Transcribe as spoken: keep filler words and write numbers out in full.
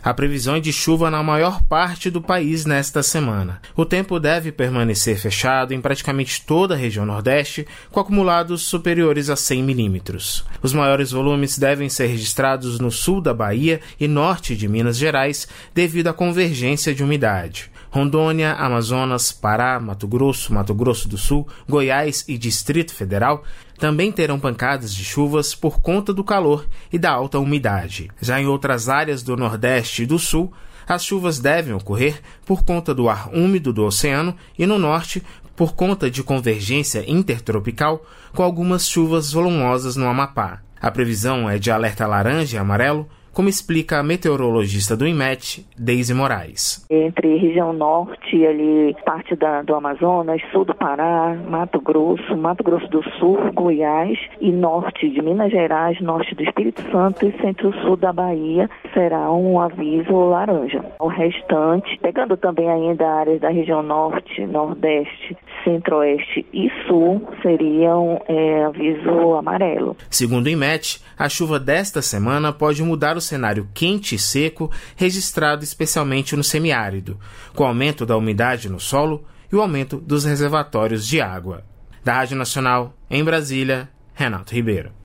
A previsão é de chuva na maior parte do país nesta semana. O tempo deve permanecer fechado em praticamente toda a região Nordeste, com acumulados superiores a cem milímetros. Os maiores volumes devem ser registrados no sul da Bahia e norte de Minas Gerais, devido à convergência de umidade. Rondônia, Amazonas, Pará, Mato Grosso, Mato Grosso do Sul, Goiás e Distrito Federal também terão pancadas de chuvas por conta do calor e da alta umidade. Já em outras áreas do Nordeste e do Sul, as chuvas devem ocorrer por conta do ar úmido do oceano e no Norte por conta de convergência intertropical, com algumas chuvas volumosas no Amapá. A previsão é de alerta laranja e amarelo, como explica a meteorologista do INMET, Deise Moraes. Entre região norte, ali, parte da, do Amazonas, sul do Pará, Mato Grosso, Mato Grosso do Sul, Goiás e norte de Minas Gerais, norte do Espírito Santo e centro-sul da Bahia, será um aviso laranja. O restante, pegando também ainda áreas da região norte, nordeste, centro-oeste e sul, seriam é, aviso amarelo. Segundo o INMET, a chuva desta semana pode mudar o cenário quente e seco registrado especialmente no semiárido, com o aumento da umidade no solo e o aumento dos reservatórios de água. Da Rádio Nacional, em Brasília, Renato Ribeiro.